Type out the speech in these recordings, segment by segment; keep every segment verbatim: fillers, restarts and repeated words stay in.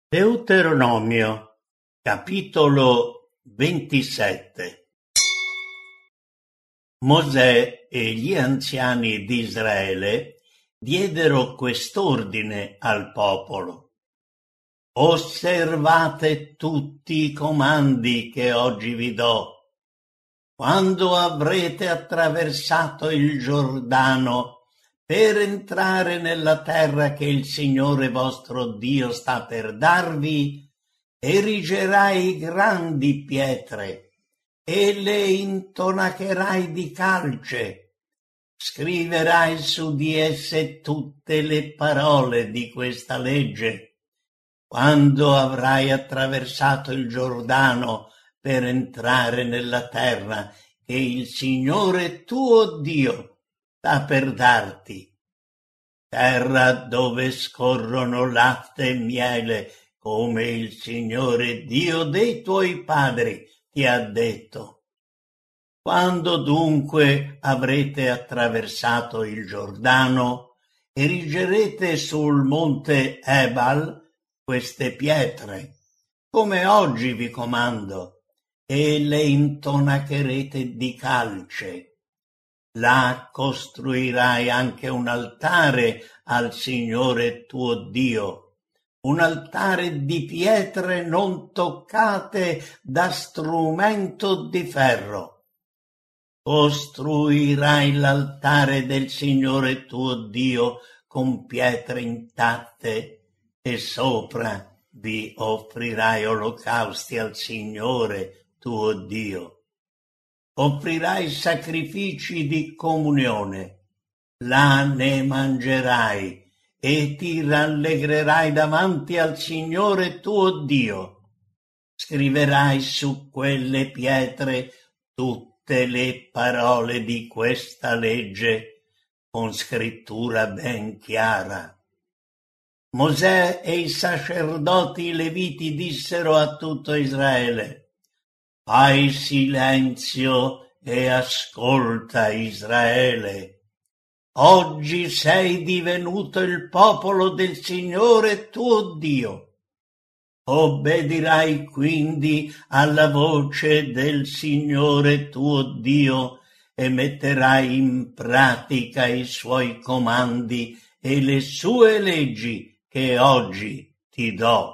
Deuteronomio, capitolo ventisette. Mosè e gli anziani di Israele diedero quest'ordine al popolo: osservate tutti i comandi che oggi vi do. Quando avrete attraversato il Giordano per entrare nella terra che il Signore vostro Dio sta per darvi, erigerai grandi pietre e le intonacherai di calce. Scriverai su di esse tutte le parole di questa legge. Quando avrai attraversato il Giordano per entrare nella terra che il Signore tuo Dio sta per darti, terra dove scorrono latte e miele, come il Signore Dio dei tuoi padri ti ha detto. Quando dunque avrete attraversato il Giordano, erigerete sul monte Ebal queste pietre, come oggi vi comando, e le intonacherete di calce. Là costruirai anche un altare al Signore tuo Dio, un altare di pietre non toccate da strumento di ferro. Costruirai l'altare del Signore tuo Dio con pietre intatte e sopra vi offrirai olocausti al Signore tuo Dio. Offrirai sacrifici di comunione, là ne mangerai e ti rallegrerai davanti al Signore tuo Dio. Scriverai su quelle pietre tutte le parole di questa legge con scrittura ben chiara. Mosè e i sacerdoti leviti dissero a tutto Israele: fai silenzio e ascolta, Israele. Oggi sei divenuto il popolo del Signore tuo Dio. Obbedirai quindi alla voce del Signore tuo Dio e metterai in pratica i suoi comandi e le sue leggi che oggi ti do.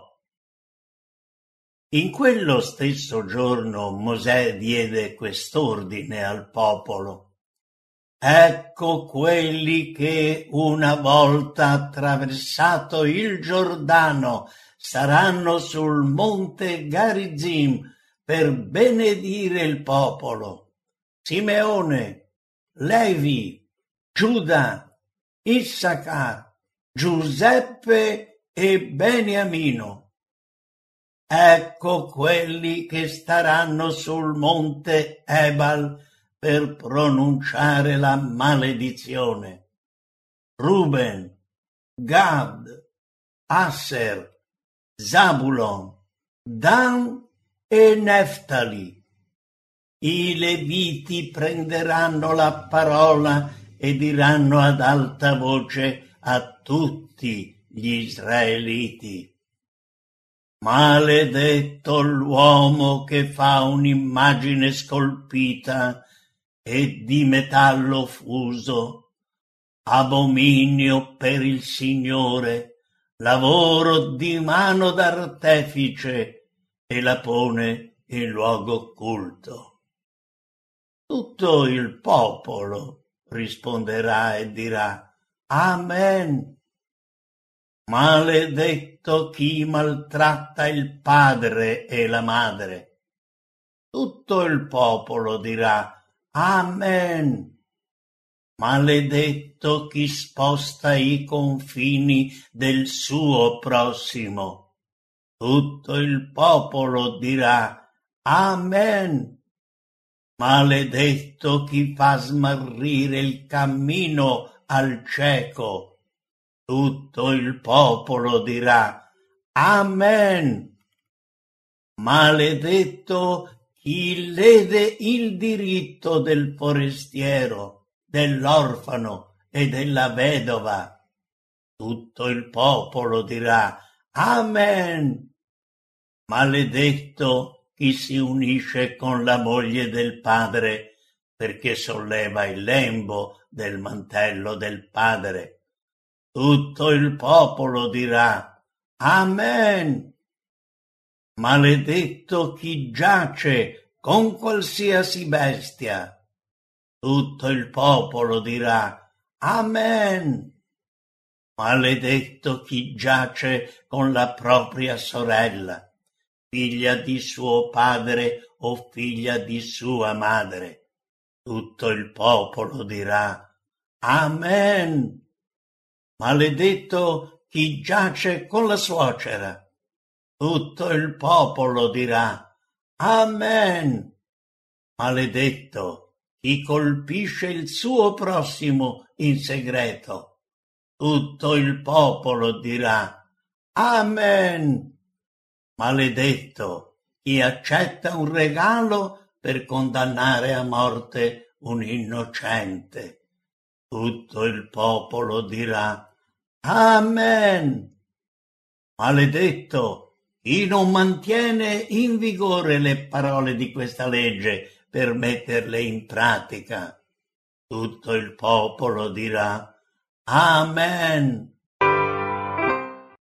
In quello stesso giorno Mosè diede quest'ordine al popolo: ecco quelli che una volta attraversato il Giordano saranno sul monte Garizim per benedire il popolo: Simeone, Levi, Giuda, Issachar, Giuseppe e Beniamino. Ecco quelli che staranno sul monte Ebal per pronunciare la maledizione: Ruben, Gad, Asser, Zabulon, Dan e Neftali. I Leviti prenderanno la parola e diranno ad alta voce a tutti gli israeliti: maledetto l'uomo che fa un'immagine scolpita e di metallo fuso, abominio per il Signore, lavoro di mano d'artefice, e la pone in luogo occulto. Tutto il popolo risponderà e dirà: Amen. Maledetto chi maltratta il padre e la madre. Tutto il popolo dirà: Amen. Maledetto chi sposta i confini del suo prossimo. Tutto il popolo dirà: Amen. Maledetto chi fa smarrire il cammino al cieco. Tutto il popolo dirà: Amen. Maledetto chi lede il diritto del forestiero, dell'orfano e della vedova. Tutto il popolo dirà: Amen. Maledetto chi si unisce con la moglie del padre, perché solleva il lembo del mantello del padre. Tutto il popolo dirà Amen. Maledetto chi giace con qualsiasi bestia. Tutto il popolo dirà Amen. Maledetto chi giace con la propria sorella, figlia di suo padre o figlia di sua madre. Tutto il popolo dirà Amen. Maledetto chi giace con la suocera. Tutto il popolo dirà Amen. Maledetto chi colpisce il suo prossimo in segreto. Tutto il popolo dirà Amen. Maledetto chi accetta un regalo per condannare a morte un innocente. Tutto il popolo dirà Amen. Maledetto chi non mantiene in vigore le parole di questa legge per metterle in pratica. Tutto il popolo dirà Amen.